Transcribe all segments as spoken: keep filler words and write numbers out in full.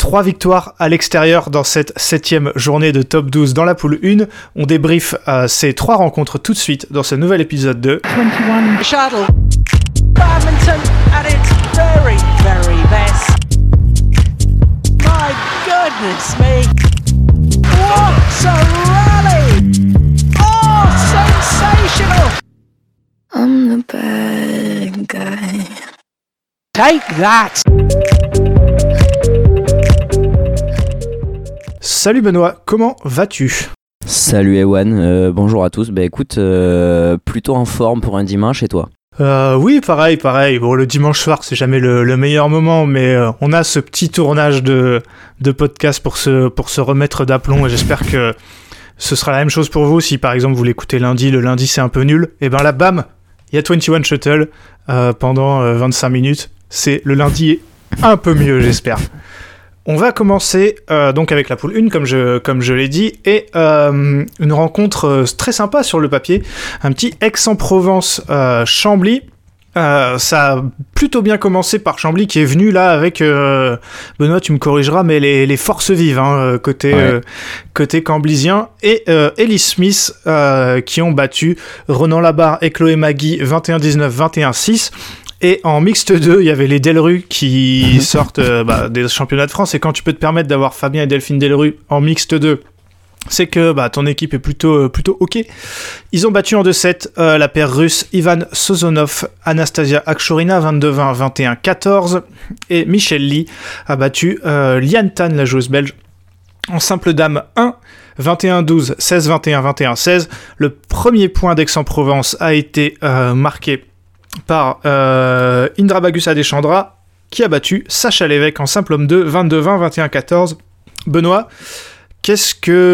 Trois victoires à l'extérieur dans cette septième journée de top douze dans la poule un. On débriefe euh, ces trois rencontres tout de suite dans ce nouvel épisode de vingt et un Shuttle. Badminton at its very, very best. My goodness me. What a rally! Oh, sensational! I'm the bad guy. Take that! Salut Benoît, comment vas-tu ? Salut Ewan, euh, bonjour à tous. Bah écoute, euh, plutôt en forme pour un dimanche, et toi ? Euh, oui, pareil, pareil. Bon, le dimanche soir, c'est jamais le, le meilleur moment, mais euh, on a ce petit tournage de, de podcast pour se, pour se remettre d'aplomb, et j'espère que ce sera la même chose pour vous. Si par exemple vous l'écoutez lundi, le lundi c'est un peu nul, et ben là, bam, il y a vingt et un Shuttle euh, pendant euh, vingt-cinq minutes. C'est le lundi un peu mieux, j'espère. On va commencer euh, donc avec la poule un, comme je, comme je l'ai dit, et euh, une rencontre euh, très sympa sur le papier, un petit Aix-en-Provence euh, Chambly. Euh, ça a plutôt bien commencé par Chambly qui est venu là avec, euh, Benoît tu me corrigeras, mais les, les forces vives hein, côté, ouais. euh, côté camblisien, et euh, Ellie Smith euh, qui ont battu Ronan Labarre et Chloé Magui vingt et un dix-neuf, vingt et un six. Et en mixte deux, il y avait les Delru qui sortent euh, bah, des championnats de France. Et quand tu peux te permettre d'avoir Fabien et Delphine Delru en mixte deux, c'est que bah, ton équipe est plutôt, euh, plutôt OK. Ils ont battu en deux sept euh, la paire russe Ivan Sozonov, Anastasia Akshorina, vingt-deux vingt, vingt et un quatorze. Et Michel Lee a battu euh, Liane Tan, la joueuse belge, en simple dame un, vingt et un douze, seize vingt et un, vingt et un seize. Le premier point d'Aix-en-Provence a été euh, marqué par euh, Indra Bagus Adeshandra qui a battu Sacha Lévesque en simple homme deux, vingt-deux vingt, vingt et un quatorze. Benoît, qu'est-ce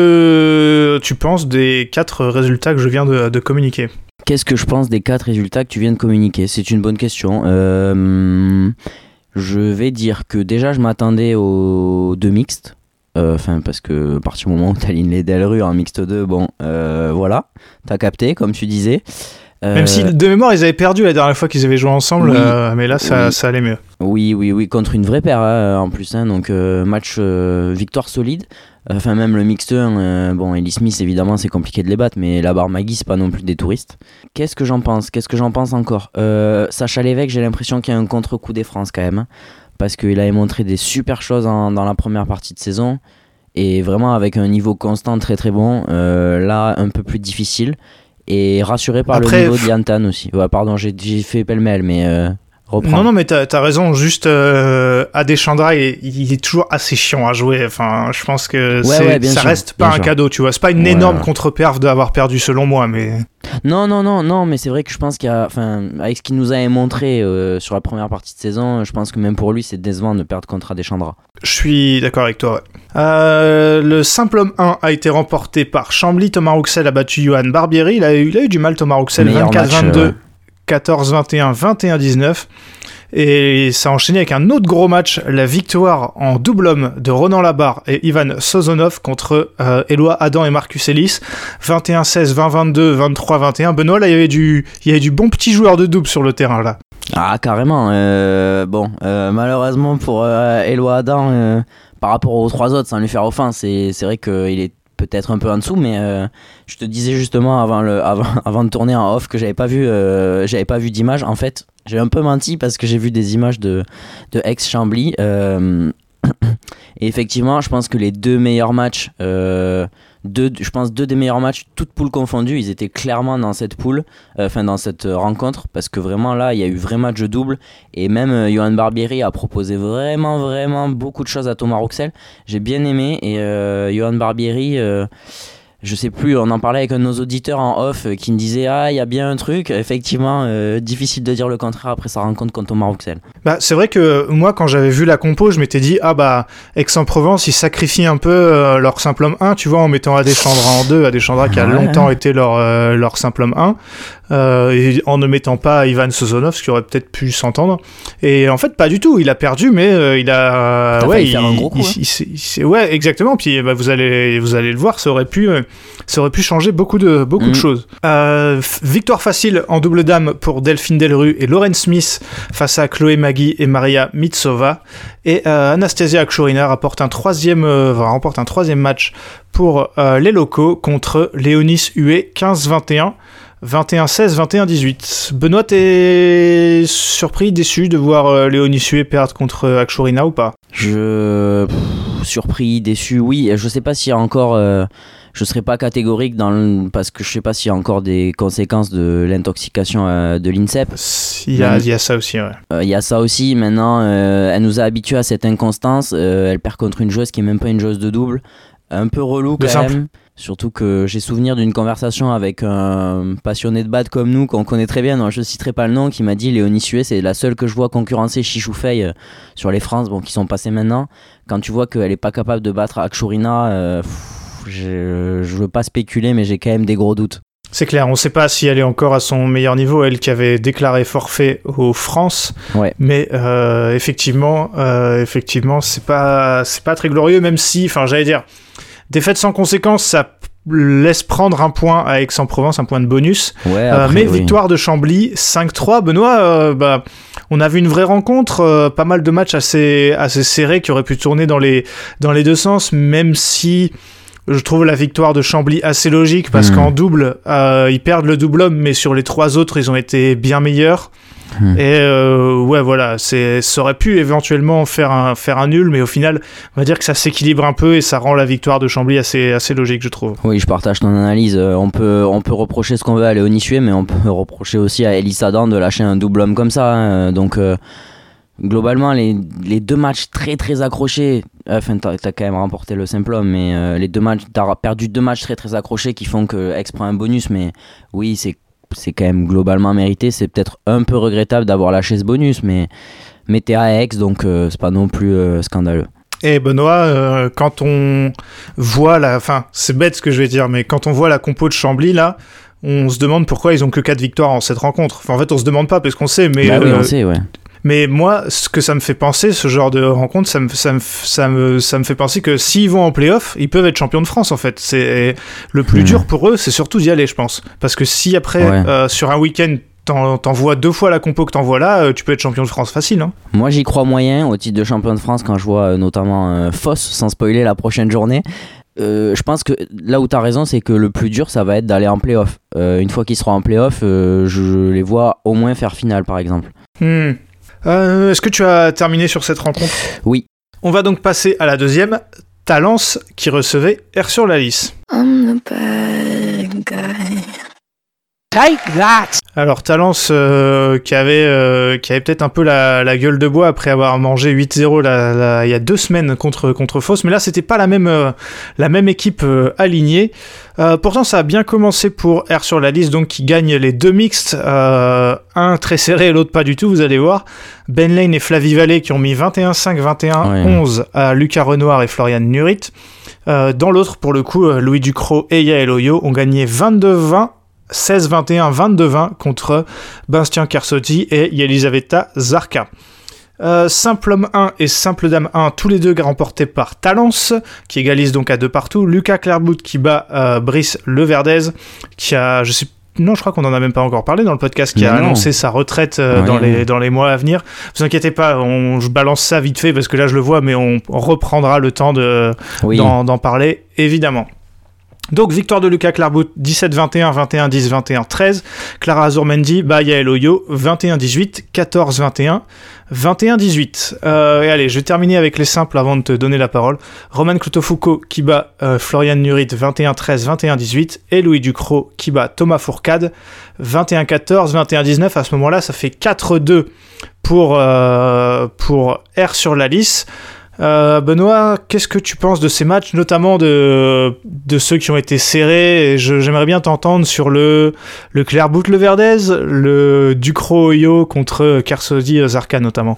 que tu penses des quatre résultats que je viens de, de communiquer ? Qu'est-ce que je pense des quatre résultats que tu viens de communiquer ? C'est une bonne question. Euh, je vais dire que déjà je m'attendais aux deux mixtes. Enfin, euh, parce que à partir du moment où tu alignes les Delru en mixte deux, bon, euh, voilà, t'as capté, comme tu disais. Même si de mémoire ils avaient perdu la dernière fois qu'ils avaient joué ensemble, oui, euh, mais là ça, oui. ça allait mieux. Oui, oui, oui, contre une vraie paire hein, en plus, hein, donc euh, match euh, victoire solide. Enfin, euh, même le mixte un, euh, bon, Ellie Smith évidemment c'est compliqué de les battre, mais Labarre Magui c'est pas non plus des touristes. Qu'est-ce que j'en pense Qu'est-ce que j'en pense encore euh, Sacha Lévesque, j'ai l'impression qu'il y a un contre-coup des France quand même, hein, parce qu'il avait montré des super choses en, dans la première partie de saison, et vraiment avec un niveau constant très très bon. Euh, là, un peu plus difficile. Et rassuré par Après, le niveau f... d'Yantan aussi. Ouais, pardon, j'ai, j'ai fait pêle-mêle, mais euh, reprends. Non, non, mais t'as, t'as raison. Juste, euh, Adeshandra, il, il est toujours assez chiant à jouer. Enfin, je pense que ouais, c'est, ouais, ça sûr, reste pas un sûr. cadeau, tu vois. C'est pas une ouais, énorme ouais. contre-perf d'avoir perdu, selon moi, mais... Non, non, non, non, mais c'est vrai que je pense qu'il y a... Enfin, avec ce qu'il nous avait montré euh, sur la première partie de saison, je pense que même pour lui, c'est décevant de perdre contre Adeshandra. Je suis d'accord avec toi, ouais. Euh, le simple homme un a été remporté par Chambly. Thomas Rouxel a battu Johan Barbieri. Il a eu, il a eu du mal, Thomas Rouxel, vingt-quatre vingt-deux, euh, ouais. quatorze vingt et un, vingt et un dix-neuf. Et ça a enchaîné avec un autre gros match, la victoire en double homme de Ronan Labarre et Ivan Sozonov contre euh, Éloi Adam et Marcus Ellis, vingt et un seize, vingt vingt-deux, vingt-trois vingt et un. Benoît, là, il y avait du, il y avait du bon petit joueur de double sur le terrain, là. Ah, carrément. Euh, bon, euh, malheureusement pour euh, Éloi Adam, euh, par rapport aux trois autres, sans lui faire offense, c'est, c'est vrai qu'il est peut-être un peu en dessous, mais euh, je te disais justement avant, le, avant, avant de tourner en off que j'avais pas vu, euh, j'avais pas vu d'image. En fait, j'ai un peu menti parce que j'ai vu des images de, de Aix-Chambly. Euh, et effectivement, je pense que les deux meilleurs matchs, euh, deux, je pense deux des meilleurs matchs, toutes poules confondues, ils étaient clairement dans cette poule, enfin euh, dans cette rencontre, parce que vraiment là, il y a eu vrai match de double, et même euh, Johan Barbieri a proposé vraiment, vraiment beaucoup de choses à Thomas Rouxel. J'ai bien aimé, et euh, Johan Barbieri... Euh, je sais plus, on en parlait avec un de nos auditeurs en off euh, qui me disait ah il y a bien un truc, effectivement euh, difficile de dire le contraire après sa rencontre contre Thomas Rouxel. Bah c'est vrai que moi quand j'avais vu la compo je m'étais dit ah bah Aix-en-Provence ils sacrifient un peu euh, leur simple homme un, tu vois, en mettant Adeshandra en deux, Adeshandra qui a ouais. longtemps été leur, euh, leur simple homme un, euh, et en ne mettant pas Ivan Sozonov, ce qui aurait peut-être pu s'entendre, et en fait pas du tout, il a perdu mais euh, il a T'as ouais il, faire un gros coup, il, hein. il, il, il, ouais exactement, puis bah, vous allez vous allez le voir, ça aurait pu euh, ça aurait pu changer beaucoup de, beaucoup mmh. de choses. Euh, f- victoire facile en double dame pour Delphine Delru et Lauren Smith face à Chloé Magui et Maria Mitsova. Et euh, Anastasia Akshurina rapporte un troisième, euh, remporte un troisième match pour euh, les locaux contre Léonis Huet, quinze vingt et un. vingt et un seize, vingt et un dix-huit. Benoît, t'es surpris, déçu de voir euh, Léonis Huet perdre contre euh, Akshurina ou pas ? Je... Pff, surpris, déçu, oui. Je sais pas s'il y a encore... Euh... Je serais pas catégorique dans le... parce que je sais pas s'il y a encore des conséquences de l'intoxication euh, de l'INSEP. Il y a, il y a ça aussi, ouais. Euh, il y a ça aussi. Maintenant, euh, elle nous a habitués à cette inconstance. Euh, elle perd contre une joueuse qui est même pas une joueuse de double. Un peu relou quand simple. même. Surtout que j'ai souvenir d'une conversation avec un passionné de bad comme nous, qu'on connaît très bien, non, je ne citerai pas le nom, qui m'a dit Léonis Huet, c'est la seule que je vois concurrencer Chichou Fei euh, sur les France, bon, qui sont passés maintenant. Quand tu vois qu'elle n'est pas capable de battre Akshurina, euh, pff, je ne veux pas spéculer, mais j'ai quand même des gros doutes. C'est clair, on ne sait pas si elle est encore à son meilleur niveau, elle qui avait déclaré forfait aux France, ouais. mais euh, effectivement, euh, effectivement, c'est pas, c'est pas très glorieux, même si, enfin, j'allais dire, défaite sans conséquence, ça laisse prendre un point à Aix-en-Provence, un point de bonus. Ouais, après, euh, mais oui. victoire de Chambly, cinq trois. Benoît, euh, bah, on a vu une vraie rencontre, euh, pas mal de matchs assez, assez serrés qui auraient pu tourner dans les, dans les deux sens, même si je trouve la victoire de Chambly assez logique, parce mmh. qu'en double, euh, ils perdent le double homme, mais sur les trois autres, ils ont été bien meilleurs. Mmh. Et euh, ouais, voilà, c'est, ça aurait pu éventuellement faire un, faire un nul, mais au final, on va dire que ça s'équilibre un peu et ça rend la victoire de Chambly assez, assez logique, je trouve. Oui, je partage ton analyse. Euh, on peut, on peut reprocher ce qu'on veut à Léonis Huet, mais on peut reprocher aussi à Elise Adam de lâcher un double homme comme ça. Hein. Donc, euh, globalement, les, les deux matchs très très accrochés, enfin, t'as, t'as quand même remporté le simple homme, mais euh, les deux matchs, t'as perdu deux matchs très très accrochés qui font que Aix prend un bonus, mais oui, c'est c'est quand même globalement mérité. C'est peut-être un peu regrettable d'avoir lâché ce bonus, mais, mais t'es à Aix, donc euh, c'est pas non plus euh, scandaleux. Et Benoît, euh, quand on voit la... Enfin, c'est bête ce que je vais dire, mais quand on voit la compo de Chambly, là, on se demande pourquoi ils ont que quatre victoires en cette rencontre. Enfin, en fait, on se demande pas, parce qu'on sait, mais... Bah oui, euh, on sait, ouais. Mais moi, ce que ça me fait penser, ce genre de rencontre, ça me, ça me, ça me, ça me fait penser que s'ils vont en play-off, ils peuvent être champions de France, en fait. C'est, le plus mmh. dur pour eux, c'est surtout d'y aller, je pense. Parce que si après, ouais. euh, sur un week-end, t'en, t'envoies deux fois la compo que t'envoies là, euh, tu peux être champion de France facile. Hein. Moi, j'y crois moyen au titre de champion de France quand je vois euh, notamment euh, Foss, sans spoiler la prochaine journée. Euh, je pense que là où t'as raison, c'est que le plus dur, ça va être d'aller en play-off. Euh, une fois qu'ils seront en play-off, euh, je les vois au moins faire finale, par exemple. Mmh. Euh, est-ce que tu as terminé sur cette rencontre ? Oui. On va donc passer à la deuxième, Talence qui recevait R sur la lisse. I'm the bad guy. Take that! Alors Talence euh, qui avait euh, qui avait peut-être un peu la, la gueule de bois après avoir mangé huit zéro la, la, il y a deux semaines contre contre Foss, mais là c'était pas la même euh, la même équipe euh, alignée. Euh, pourtant ça a bien commencé pour R sur la liste, donc qui gagne les deux mixtes, euh, un très serré et l'autre pas du tout, vous allez voir. Ben Lane et Flavie Vallée qui ont mis vingt et un cinq, vingt et un onze ouais. à Lucas Renoir et Florian Nurit. Euh, dans l'autre, pour le coup, Louis Ducrot et Yael Oyo ont gagné vingt-deux vingt, seize vingt et un, vingt-deux vingt contre Bastien Kersotti et Yelisaveta Zarka. Euh, simple homme un et simple dame un, tous les deux remportés par Talence, qui égalise donc à deux partout. Lucas Clairbout qui bat euh, Brice Leverdez, qui a, je sais non, je crois qu'on en a même pas encore parlé dans le podcast, qui Mais a non. annoncé sa retraite euh, ouais, dans, ouais. les, dans les mois à venir. Vous inquiétez pas, on, je balance ça vite fait parce que là je le vois, mais on, on reprendra le temps de, oui. d'en, d'en parler, évidemment. Donc victoire de Lucas Clairbout, dix-sept vingt et un, vingt et un dix, vingt et un treize. Clara Azurmendi bat Yael Oyo, vingt et un dix-huit, quatorze vingt et un, vingt et un dix-huit. Euh, et allez, je vais terminer avec les simples avant de te donner la parole. Roman Cloutefoucault qui bat euh, Florian Nurit, vingt et un treize, vingt et un dix-huit. Et Louis Ducrot qui bat Thomas Fourcade, vingt et un quatorze, vingt et un dix-neuf. À ce moment-là, ça fait quatre deux pour, euh, pour R sur la lisse. Euh, Benoît, qu'est-ce que tu penses de ces matchs, notamment de, de ceux qui ont été serrés? Et je, j'aimerais bien t'entendre sur le, le Clairbout-Leverdez, le Ducrot-Oyo contre Kersodi-Zarka notamment.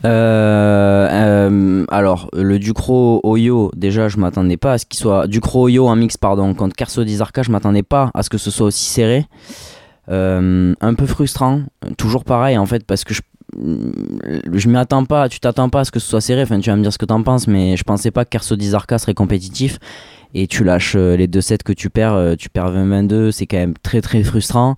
Euh, euh, alors, le Ducrot-Oyo, déjà, je m'attendais pas à ce qu'il soit... Ducrot-Oyo en mix, pardon, contre Kersodi-Zarka, je m'attendais pas à ce que ce soit aussi serré. Euh, un peu frustrant, toujours pareil en fait, parce que je je m'y attends pas, tu t'attends pas à ce que ce soit serré, enfin tu vas me dire ce que t'en penses, mais je pensais pas que Kersodi Zarka serait compétitif et tu lâches euh, les deux sets que tu perds, euh, tu perds vingt vingt-deux, c'est quand même très très frustrant.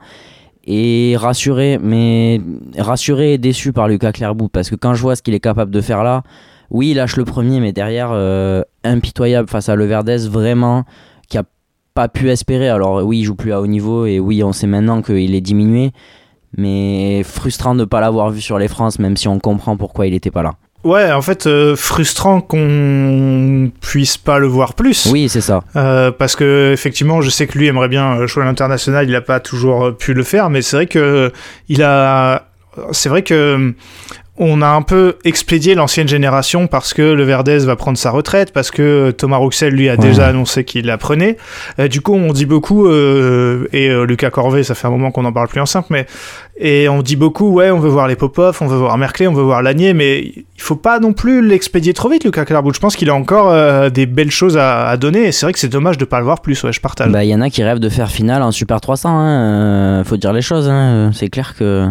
Et rassuré, mais rassuré et déçu par Lucas Clairbout, parce que quand je vois ce qu'il est capable de faire là, oui, il lâche le premier, mais derrière, euh, impitoyable face à Leverdez, vraiment, qui a pas pu espérer. Alors oui, il joue plus à haut niveau, et oui, on sait maintenant qu'il est diminué, mais frustrant de ne pas l'avoir vu sur les France, même si on comprend pourquoi il n'était pas là. Ouais, en fait, euh, frustrant qu'on puisse pas le voir plus. Oui, c'est ça. Euh, parce que effectivement, je sais que lui aimerait bien jouer à l'international, il a pas toujours pu le faire, mais c'est vrai que il a, c'est vrai que on a un peu expédié l'ancienne génération parce que Leverdez va prendre sa retraite, parce que Thomas Rouxel, lui, a ouais. déjà annoncé qu'il la prenait. Euh, du coup, on dit beaucoup, euh, et euh, Lucas Corvée, ça fait un moment qu'on n'en parle plus en simple, mais et on dit beaucoup, ouais, on veut voir les Popov, on veut voir Merkley, on veut voir Lanier, mais il faut pas non plus l'expédier trop vite, Lucas Clairbout. Je pense qu'il a encore euh, des belles choses à, à donner, et c'est vrai que c'est dommage de pas le voir plus, ouais, je partage. Bah, il y en a qui rêvent de faire finale en Super trois cents, hein, euh, faut dire les choses, hein, c'est clair que...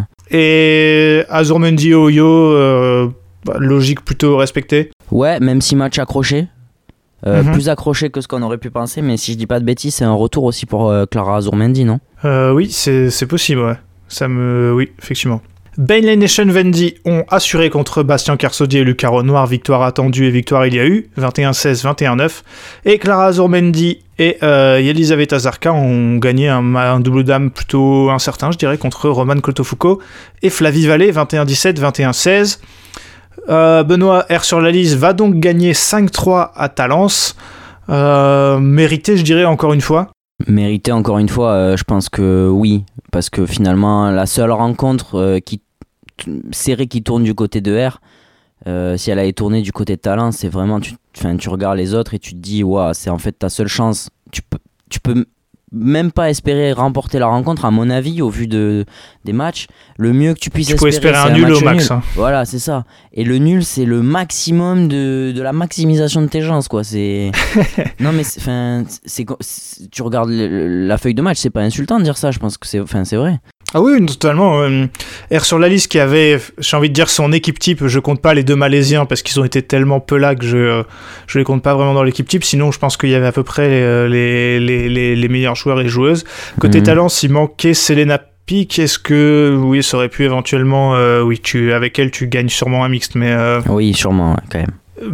Et Azurmendi Oyo, euh, bah, logique plutôt respectée. Ouais, même si match accroché. Euh, mm-hmm. Plus accroché que ce qu'on aurait pu penser, mais si je dis pas de bêtises, c'est un retour aussi pour euh, Clara Azurmendi, non euh, Oui, c'est, c'est possible, ouais. Ça me... Oui, effectivement. Bainlane et Sean Vendy ont assuré contre Bastien Kersaudier et Lucas Renoir, victoire attendue et victoire il y a eu, vingt et un seize, vingt et un neuf. Et Clara Azurmendi et euh, Elisaveta Zarka ont gagné un, un double dame plutôt incertain, je dirais, contre Roman Clotofuco et Flavie Vallée, vingt et un dix-sept, vingt et un seize. Euh, Benoît R sur la liste va donc gagner cinq trois à Talence. Euh, mérité, je dirais, encore une fois. Mérité encore une fois, euh, je pense que oui, parce que finalement la seule rencontre euh, qui t- serrée qui tourne du côté de R, euh, si elle avait tourné du côté de Talence, c'est vraiment, tu, tu regardes les autres et tu te dis, waouh, c'est en fait ta seule chance. Tu peux, tu peux même pas espérer remporter la rencontre, à mon avis, au vu de, des matchs. Le mieux que tu puisses tu espérer, peux espérer c'est un, un nul au max. Nul. Hein. Voilà, c'est ça. Et le nul, c'est le maximum de, de la maximisation de tes chances, quoi. C'est... non, mais c'est, c'est, c'est, tu regardes le, la feuille de match, c'est pas insultant de dire ça, je pense que c'est, c'est vrai. Ah oui, totalement. Euh, R sur la liste qui avait, j'ai envie de dire, son équipe type, je compte pas les deux Malaisiens parce qu'ils ont été tellement peu là que je, euh, je les compte pas vraiment dans l'équipe type. Sinon, je pense qu'il y avait à peu près les, les, les, les meilleurs joueurs et joueuses. Côté mmh. talent, s'il manquait Selena Pic, est-ce que, oui, ça aurait pu éventuellement, euh, oui, tu, avec elle, tu gagnes sûrement un mixte, mais... Euh, oui, sûrement, ouais, quand même.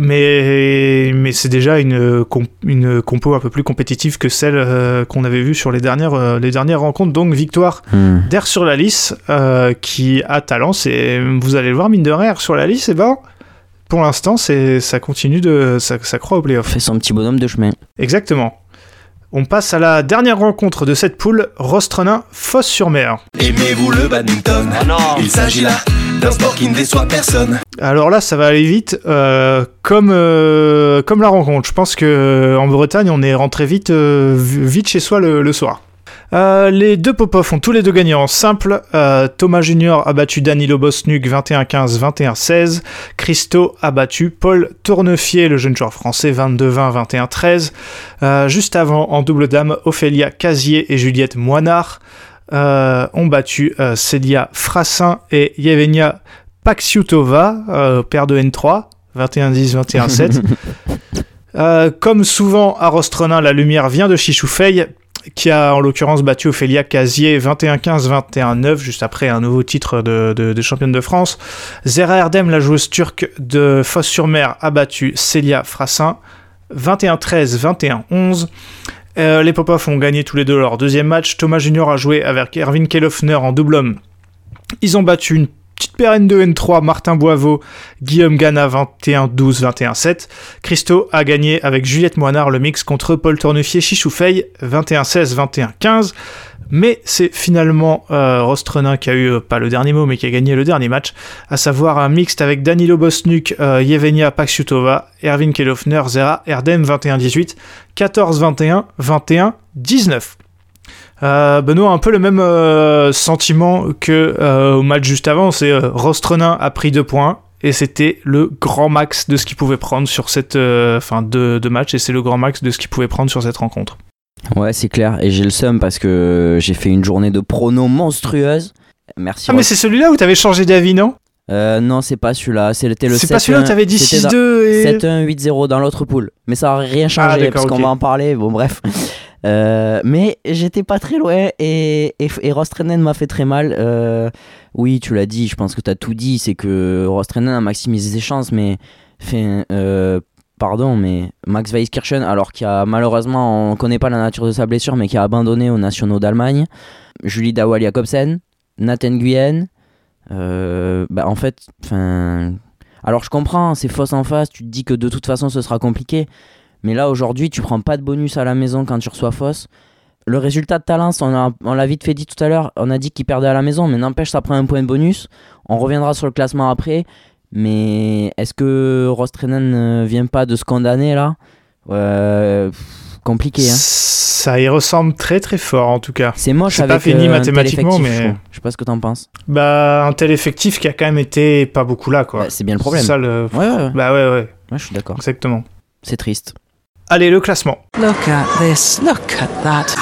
Mais, mais c'est déjà une, une compo un peu plus compétitive que celle euh, qu'on avait vue sur les dernières, euh, les dernières rencontres. Donc victoire mmh. d'Air sur la liste euh, qui a Talence. Et vous allez le voir, mine de rien, Air sur la liste, et ben, pour l'instant, c'est, ça continue de... Ça, ça croît au playoff. Fait son petit bonhomme de chemin. Exactement. On passe à la dernière rencontre de cette poule, Rostrenain, Fos-sur-Mer. Aimez-vous le badminton ? Ah non. Il s'agit là d'un sport qui ne déçoit personne. Alors là, ça va aller vite, euh, comme, euh, comme la rencontre. Je pense qu'en Bretagne, on est rentré vite, euh, vite chez soi le, le soir. Euh, les deux Popov ont tous les deux gagné en simple. Euh, Thomas Junior a battu Danilo Bosnuk vingt et un quinze, vingt et un seize. Christo a battu Paul Tournefier, le jeune joueur français, vingt-deux vingt, vingt et un treize. Euh, juste avant, en double dame, Ophélia Casier et Juliette Moinard euh, ont battu euh, Célia Frassin et Yevgenia Paksiutova, euh, paire de N trois, vingt et un dix, vingt et un sept. euh, comme souvent à Rostrenain, la lumière vient de Chichoufei, qui a en l'occurrence battu Ophélia Casier vingt et un quinze, vingt et un neuf, juste après un nouveau titre de, de, de championne de France. Zera Erdem, la joueuse turque de Fos-sur-Mer, a battu Célia Frassin vingt et un treize, vingt et un onze. Euh, les Popov ont gagné tous les deux leur deuxième match. Thomas Junior a joué avec Erwin Kellhoffner en double homme. Ils ont battu une petite paire N deux N trois, Martin Boiveau, Guillaume Gana, vingt et un douze, vingt et un sept. Christo a gagné avec Juliette Moinard le mix contre Paul Tournefier Chichoufei, vingt et un seize, vingt et un quinze. Mais c'est finalement euh, Rostrenain qui a eu, euh, pas le dernier mot, mais qui a gagné le dernier match, à savoir un mixte avec Danilo Bosnuk, euh, Yevgenia Paksiutova, Erwin Kellhoffner, Zera Erdem, vingt et un dix-huit, quatorze vingt et un, vingt et un dix-neuf. Euh, Benoît a un peu le même euh, sentiment que euh, au match juste avant, c'est euh, Rostrenain a pris deux points et c'était le grand max de ce qu'il pouvait prendre sur cette enfin euh, deux, deux matchs et c'est le grand max de ce qu'il pouvait prendre sur cette rencontre. Ouais, c'est clair, et j'ai le seum parce que j'ai fait une journée de pronos monstrueuse. Merci. Ah, Ros- mais c'est celui-là où t'avais changé d'avis, non ? Euh, non, c'est pas celui-là. C'était le C'est sept un, pas celui-là, t'avais dit six deux et... sept un huit zéro dans l'autre pool. Mais ça n'a rien changé ah, parce qu'on okay. va en parler. Bon, bref. Euh, mais j'étais pas très loin et, et, et Rostronen m'a fait très mal. Euh, oui, tu l'as dit, je pense que t'as tout dit. C'est que Rostronen a maximisé ses chances, mais fait, euh, pardon, mais Max Weiskirchen, alors qu'il a malheureusement, on connaît pas la nature de sa blessure, mais qui a abandonné aux nationaux d'Allemagne. Julie Dawal Jacobsen, Nathan Nguyen. Euh, bah en fait, enfin, alors je comprends, c'est fausse en face. Tu te dis que de toute façon, ce sera compliqué. Mais là, aujourd'hui, tu prends pas de bonus à la maison quand tu reçois fausse. Le résultat de Talence, on, a, on l'a vite fait dit tout à l'heure, on a dit qu'il perdait à la maison, mais n'empêche, ça prend un point de bonus. On reviendra sur le classement après. Mais est-ce que Rostronen ne vient pas de se condamner là ? euh, Compliqué, hein. Ça y ressemble très très fort en tout cas. C'est moche c'est avec pas fini euh, mathématiquement, un tel mais je, je sais pas ce que t'en penses. Bah un tel effectif qui a quand même été pas beaucoup là quoi. Bah, c'est bien le problème. C'est ça le. Ouais, ouais, ouais. Bah ouais ouais. Ouais, je suis d'accord. Exactement. C'est triste. Allez, le classement. Look at this. Look at that.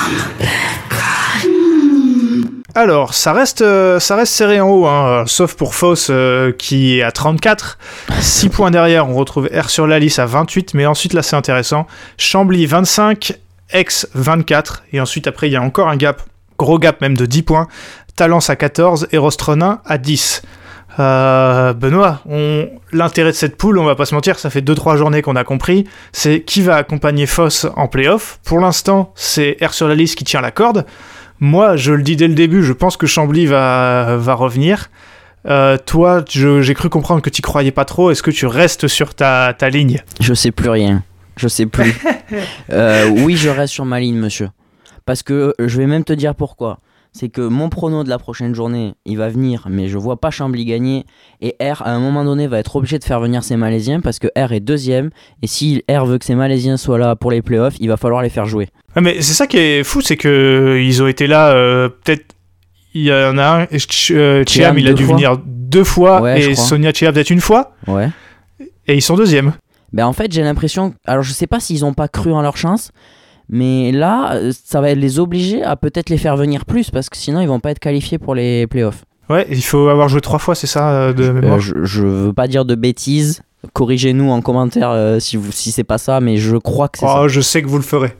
Alors, ça reste, euh, ça reste serré en haut, hein, euh, sauf pour Foss euh, qui est à trente-quatre. six points derrière, on retrouve R sur la liste à vingt-huit, mais ensuite là c'est intéressant. Chambly vingt-cinq, Aix vingt-quatre, et ensuite après il y a encore un gap, gros gap même de dix points. Talence à quatorze et Rostronen à dix. Euh, Benoît, on... l'intérêt de cette poule, on va pas se mentir, ça fait deux trois journées qu'on a compris, c'est qui va accompagner Foss en play-off. Pour l'instant, c'est R sur la liste qui tient la corde. Moi, je le dis dès le début, je pense que Chambly va, va revenir. Euh, toi, je, j'ai cru comprendre que tu croyais pas trop. Est-ce que tu restes sur ta, ta ligne ? Je sais plus rien. Je sais plus. euh, oui, je reste sur ma ligne, monsieur. Parce que je vais même te dire pourquoi. C'est que mon prono de la prochaine journée, il va venir, mais je vois pas Chambly gagner. Et R, à un moment donné, va être obligé de faire venir ses Malaisiens parce que R est deuxième. Et si R veut que ses Malaisiens soient là pour les playoffs, il va falloir les faire jouer. Ouais, mais c'est ça qui est fou, c'est que ils ont été là, euh, peut-être. Il y en a un, Ch- euh, Chiam, il a dû fois. venir deux fois, Ouais, et Sonia Chiam peut-être une fois, Ouais. et ils sont deuxièmes. Ben en fait, j'ai l'impression. Alors, je sais pas s'ils ont pas cru en leur chance. Mais là, ça va les obliger à peut-être les faire venir plus parce que sinon ils vont pas être qualifiés pour les playoffs. Ouais, il faut avoir joué trois fois, c'est ça, de mémoire. Euh, je, je veux pas dire de bêtises. Corrigez-nous en commentaire euh, si, vous, si c'est pas ça, mais je crois que c'est Oh, ça. je sais que vous le ferez.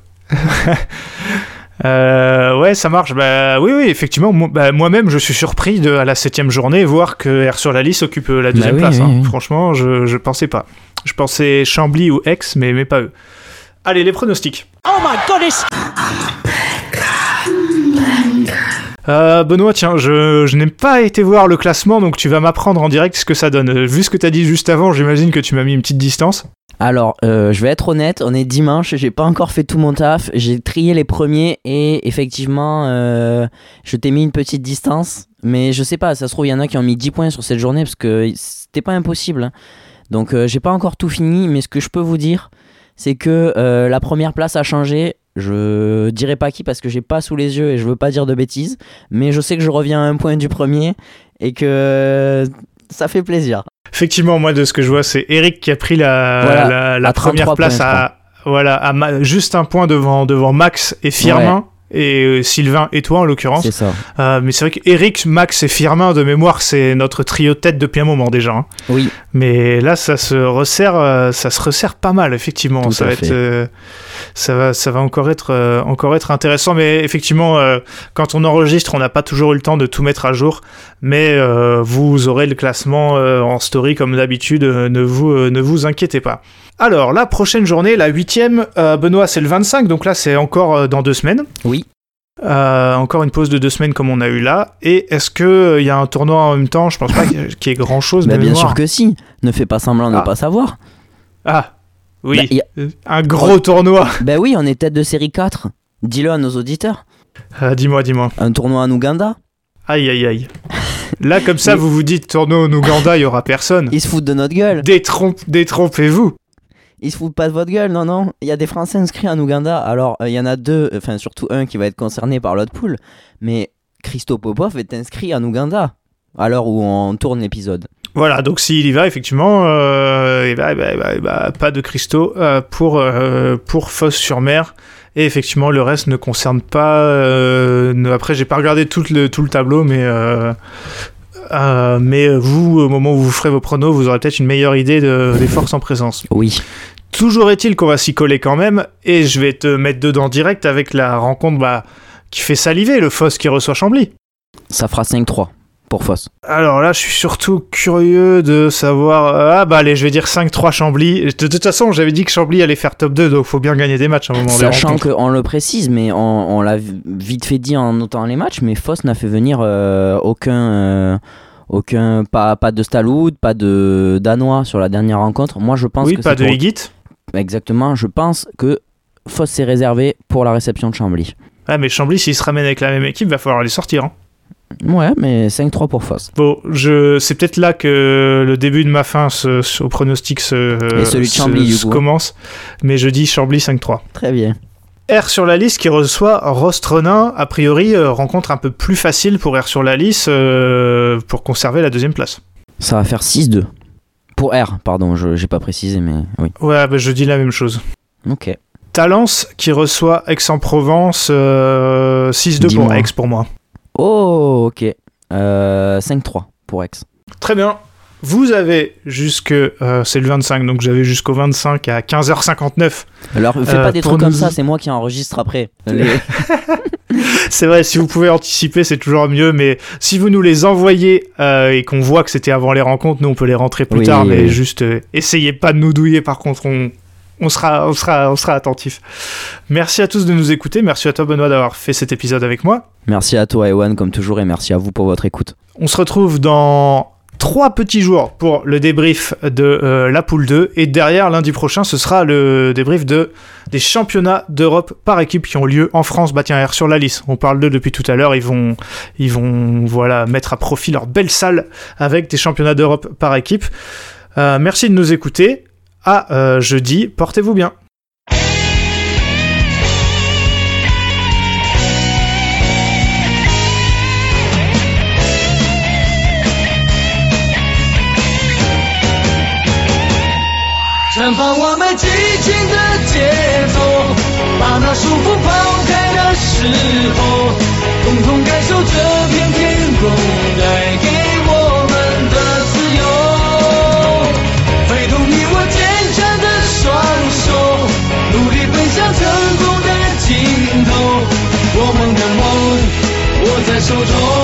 euh, ouais, ça marche. Bah oui, oui, effectivement. Moi, bah, moi-même, je suis surpris de, à la septième journée voir que R sur la liste occupe la deuxième bah oui, place. oui, hein. oui. Franchement, je, je pensais pas. Je pensais Chambly ou Aix, mais, mais pas eux. Allez, les pronostics. Oh my goodness! Euh, Benoît, tiens, je, je n'ai pas été voir le classement, donc tu vas m'apprendre en direct ce que ça donne. Vu ce que tu as dit juste avant, j'imagine que tu m'as mis une petite distance. Alors, euh, je vais être honnête, on est dimanche, j'ai pas encore fait tout mon taf, j'ai trié les premiers et effectivement, euh, je t'ai mis une petite distance, mais je sais pas, ça se trouve, il y en a qui ont mis dix points sur cette journée parce que c'était pas impossible. Hein. Donc, euh, j'ai pas encore tout fini, mais ce que je peux vous dire, c'est que euh, la première place a changé. Je dirai pas qui parce que j'ai pas sous les yeux et je veux pas dire de bêtises, mais je sais que je reviens à un point du premier et que ça fait plaisir. Effectivement, moi, de ce que je vois, c'est Eric qui a pris la, Voilà, la, la à première place points, à, voilà, à ma- juste un point devant, devant Max et Firmin. Ouais. Et euh, Sylvain et toi en l'occurrence. C'est ça. Euh, mais c'est vrai qu'Eric, Max et Firmin de mémoire, c'est notre trio de tête depuis un moment déjà. Hein. Oui. Mais là, ça se resserre, euh, ça se resserre pas mal effectivement. Tout ça à va fait. être, euh, ça va, ça va encore être, euh, encore être intéressant. Mais effectivement, euh, quand on enregistre, on n'a pas toujours eu le temps de tout mettre à jour. Mais euh, vous aurez le classement euh, en story comme d'habitude. Euh, ne vous, euh, ne vous inquiétez pas. Alors, la prochaine journée, la huitième, euh, Benoît, c'est le vingt-cinq, donc là, c'est encore euh, dans deux semaines. Oui. Euh, encore une pause de deux semaines comme on a eu là. Et est-ce qu'il euh, y a un tournoi en même temps ? Je pense pas qu'il y ait grand-chose de bah, bien mémoire. sûr que si. Ne fais pas semblant de ne Ah. pas savoir. Ah, oui. Bah, y a... Un gros tournoi. Ben oui, on est tête de série quatre. Dis-le à nos auditeurs. Euh, dis-moi, dis-moi. Un tournoi en Ouganda. Aïe, aïe, aïe. Là, comme ça, Mais- vous vous dites tournoi en Ouganda, il y aura personne. Ils se foutent de notre gueule. Détrompe, détrompez-vous. Ils se foutent pas de votre gueule, non, non. Il y a des Français inscrits en Ouganda. Alors, il euh, y en a deux, enfin surtout un qui va être concerné par l'autre poule. Mais Christo Popov est inscrit en Ouganda à l'heure où on tourne l'épisode. Voilà, donc s'il y va, effectivement, euh, et bah, bah, bah, bah, pas de Christo euh, pour, euh, pour Fosse-sur-Mer. Et effectivement, le reste ne concerne pas... Euh, ne, après, j'ai pas regardé tout le, tout le tableau, mais... Euh, Euh, mais vous, au moment où vous ferez vos pronos, vous aurez peut-être une meilleure idée de, des forces en présence. Oui. Toujours est-il qu'on va s'y coller quand même, et je vais te mettre dedans direct avec la rencontre bah, qui fait saliver, le F O S qui reçoit Chambly. Ça fera cinq trois pour F O S. Alors là, je suis surtout curieux de savoir... Ah bah allez, je vais dire cinq trois Chambly. De toute façon, j'avais dit que Chambly allait faire top deux, donc faut bien gagner des matchs à un moment. Sachant qu'on le précise, mais on, on l'a vite fait dit en notant les matchs, mais F O S n'a fait venir euh, aucun... Euh, aucun pas, pas de Staloud, pas de Danois sur la dernière rencontre. Moi, je pense oui, que pas c'est de pour... Higuit. Exactement, je pense que F O S s'est réservé pour la réception de Chambly. Ah mais Chambly, s'il se ramène avec la même équipe, va falloir les sortir. Hein. Ouais, mais cinq trois pour F O S. Bon, je... c'est peut-être là que le début de ma fin se... au pronostic se, Et celui de Chambly, se... se commence. Mais je dis Chambly cinq trois. Très bien. R sur la liste qui reçoit Rostronin, a priori euh, rencontre un peu plus facile pour R sur la liste euh, pour conserver la deuxième place. Ça va faire six deux. Pour R, pardon, je j'ai pas précisé, mais oui. Ouais, bah, je dis la même chose. Ok. Talence qui reçoit Aix-en-Provence, euh, six deux pour Aix pour moi. Oh, ok. Euh, cinq trois pour Aix. Très bien. Vous avez jusque... Euh, c'est le vingt-cinq, donc j'avais jusqu'au vingt-cinq à quinze heures cinquante-neuf. Alors, fais euh, pas des trucs nous... comme ça, c'est moi qui enregistre après. Les... C'est vrai, si vous pouvez anticiper, c'est toujours mieux, mais si vous nous les envoyez euh, et qu'on voit que c'était avant les rencontres, nous on peut les rentrer plus oui, tard, oui, mais oui. juste euh, essayez pas de nous douiller, par contre, on... On sera, on, sera, on sera attentif. Merci à tous de nous écouter. Merci à toi, Benoît, d'avoir fait cet épisode avec moi. Merci à toi, Ewan, comme toujours, et merci à vous pour votre écoute. On se retrouve dans trois petits jours pour le débrief de euh, la poule deux. Et derrière, lundi prochain, ce sera le débrief de, des championnats d'Europe par équipe qui ont lieu en France. Bah tiens, R sur la liste. On parle d'eux depuis tout à l'heure. Ils vont, ils vont voilà, mettre à profit leur belle salle avec des championnats d'Europe par équipe. Euh, merci de nous écouter. À euh, jeudi, portez-vous bien. 绽放我们激情的节奏，把那束缚抛开的时候，共同感受这片天空带给我们的自由，挥动你我坚强的双手，努力奔向成功的尽头，我们的梦握在手中。